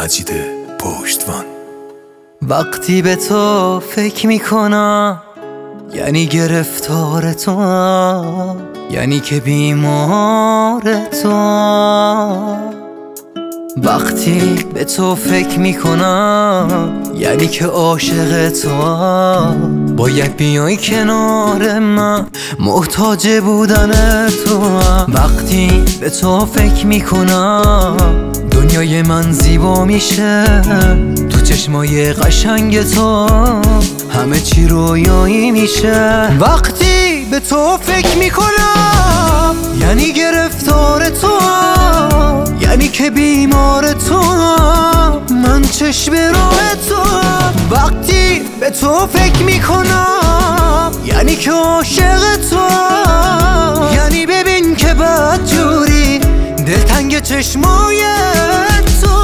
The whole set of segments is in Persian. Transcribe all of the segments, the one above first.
مجید پشتوان. وقتی به تو فکر میکنم یعنی گرفتار تو، یعنی که بیمار تو. وقتی به تو فکر میکنم یعنی که عاشق تو. باید بیای کنار من، محتاج بودن تو. وقتی به تو فکر میکنم دنیای من زیبا میشه تو چشمای قشنگ تو، همه چی رویایی میشه. وقتی به تو فکر میکنم یعنی گرفتار تو، یعنی که بیمار تو، من چشم راه تو. وقتی به تو فکر میکنم یعنی که عاشق تو، یعنی ببین که بدجوری دلتنگ چشمای تو.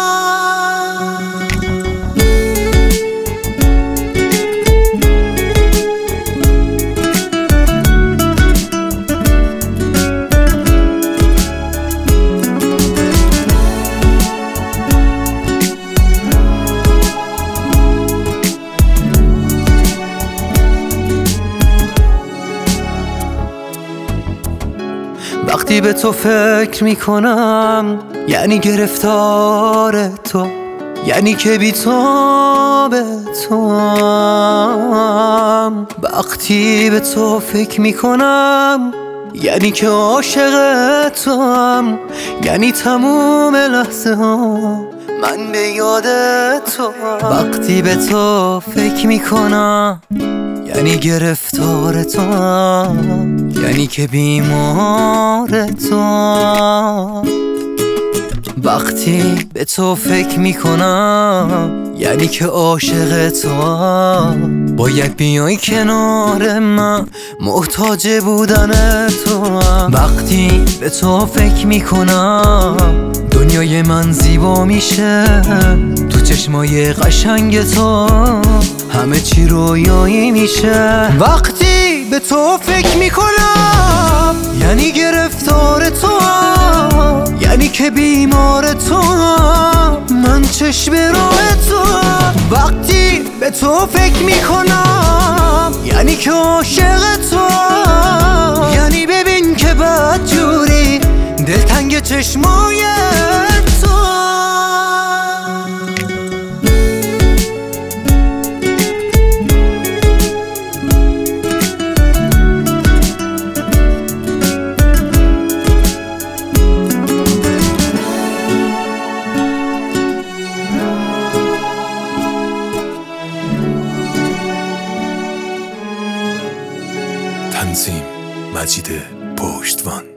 وقتی به تو فکر میکنم یعنی گرفتار تو، یعنی که بی‌تاب توام. وقتی به تو فکر میکنم یعنی که عاشق توام، یعنی تموم لحظه ها من به یاد تو. وقتی به تو فکر میکنم یعنی گرفتار تو، یعنی که بیمار تو. وقتی به تو فکر میکنم یعنی که عاشق تو. باید بیای کنار من، محتاج بودن تو. وقتی به تو فکر میکنم دنیای من زیبا میشه تو چشمای قشنگ تو، همه چی رویایی میشه. وقتی به تو فکر میکنم یعنی گرفتار تو، یعنی که بیمار تو، من چشم راه تو. وقتی به تو فکر میکنم یعنی که عاشق تو، یعنی ببین که بدجوری دلتنگ چشمای تو. تنظیم مجید پشتوان.